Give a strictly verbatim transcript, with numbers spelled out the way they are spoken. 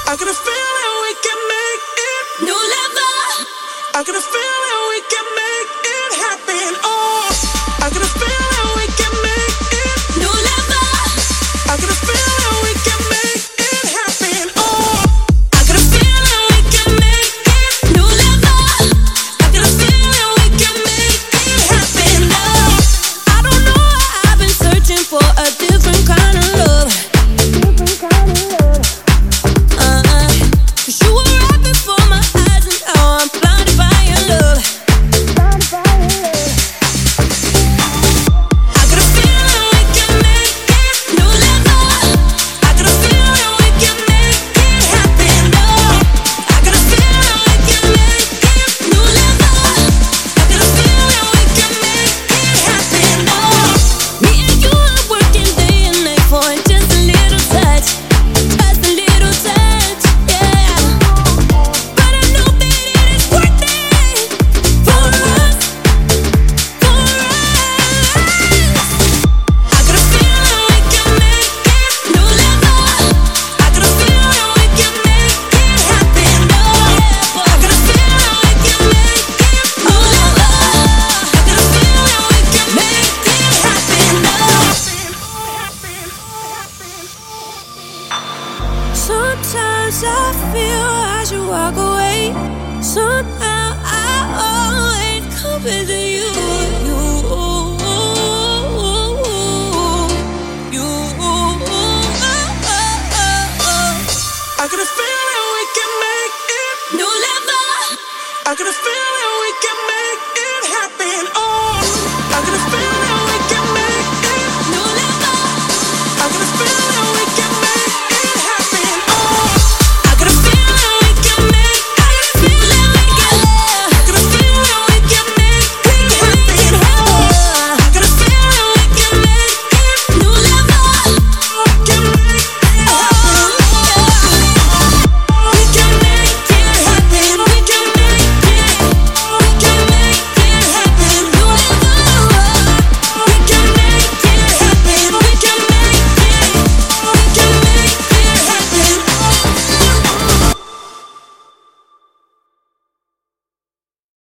I got a feeling we can make it. New level. I got a feeling we can make it happen. Oh, I got a feeling we can make it. New level. I got a feeling we can make it happen. Oh, I got a feeling we can make it. New level. I got a feeling we can make it happen. Oh, I don't know why I've been searching for a different kind of love. Different kind of love. Uh, 'cause you were right before my eyes, and now I'm blinded by your love. Blinded by your love. I got a feeling we can make it. New level. I got a feeling we can make it happen. Oh, I got a feeling we can make it. New level. I got a feeling we can make it happen. Oh, me and you are working day and night for just a little touch. Just a little touch, yeah. But I know that it is worth it for us, for us. I got a feeling we can make it. New level. I got a feeling we can make it happen. Oh, I got a feeling we can make it. New level. I got a feeling we can make it happen. Sometimes I feel I should walk away. Somehow I always come back to you. You, you. I got a feeling we can make it. New level. I got a feeling.